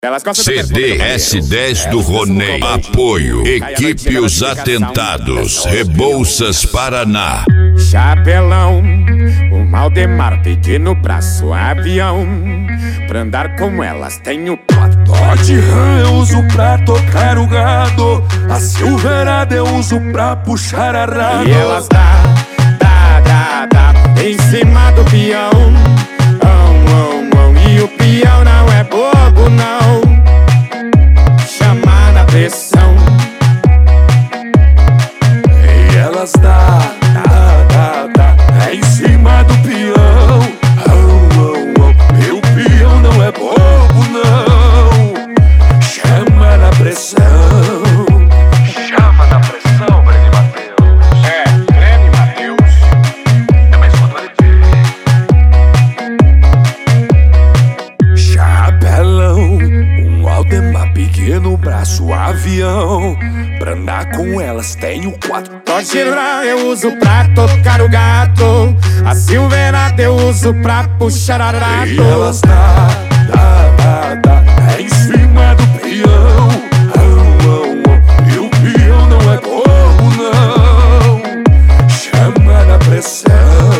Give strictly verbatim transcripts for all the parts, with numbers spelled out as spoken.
C D S dez do Ronei. Apoio. Equipe Os Atentados. Rebouças, Paraná. Chapelão, o Maldemar pedindo braço avião. Pra andar com elas tenho quatro. Dodge Ram eu uso pra tocar o gado. A Silverado eu uso pra puxar a raba. E elas dá, dá, dá, dá em cima do peão. Oh, oh, oh. E o peão não é bobo não. Chama na pressão. E elas dá, dá, dá, dá é em cima do peão. Oh, oh, oh. E o peão não é bobo não. Chama na pressão. Chama na pressão, Breno Matheus. É, Breno Matheus. É mais controle. Chapelão, um Aldemar pequeno, braço avião. Pra andar com elas tenho quatro. Dodge Ram eu uso pra tocar o gato. A Silverado eu uso pra puxar a rato. E elas dá, dá, dá, dá é em cima do peão. Oh, oh, oh. E o peão não é bobo não. Chama na pressão.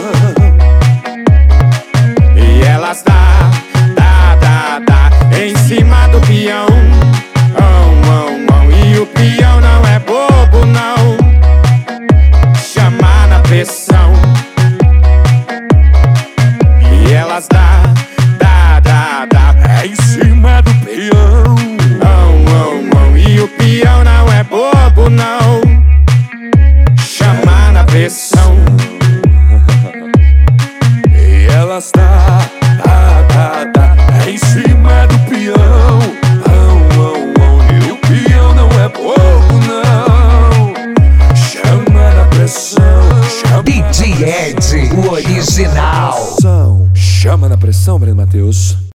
E elas dá, dá, dá, dá em cima do peão. Oh, oh, oh. E o peão não é bobo não. Chama na pressão. E elas dá, dá, dá, dá é em cima do peão. Oh, oh, oh. E o peão não é bobo não. Chama na pressão. E elas dá, dá, dá, dá é em cima do peão. Oh, oh, oh. E o peão não é bobo não. Chama na pressão. Chama D J Ed, o original. Chama na pressão, Breno Matheus.